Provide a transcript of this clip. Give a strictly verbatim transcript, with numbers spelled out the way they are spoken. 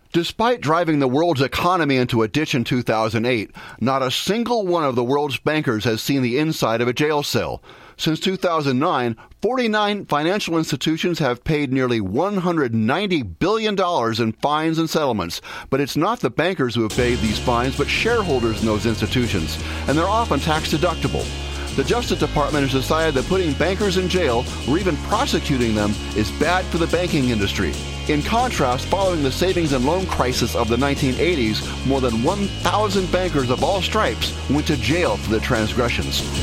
Despite driving the world's economy into a ditch in two thousand eight, not a single one of the world's bankers has seen the inside of a jail cell. Since two thousand nine, forty-nine financial institutions have paid nearly one hundred ninety billion dollars in fines and settlements. But it's not the bankers who have paid these fines, but shareholders in those institutions, and they're often tax deductible. The Justice Department has decided that putting bankers in jail or even prosecuting them is bad for the banking industry. In contrast, following the savings and loan crisis of the nineteen eighties, more than one thousand bankers of all stripes went to jail for their transgressions.